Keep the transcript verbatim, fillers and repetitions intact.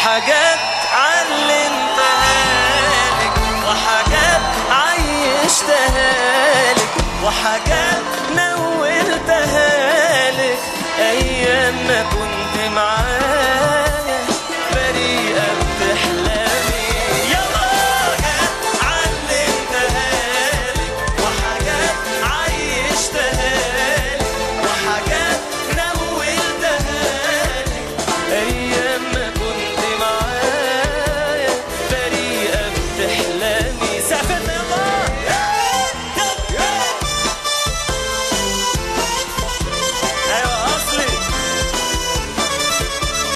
حاجات علمتها لك وحاجات عيشتها لك وحاجات نولتها لك أيام ما كنت معاك.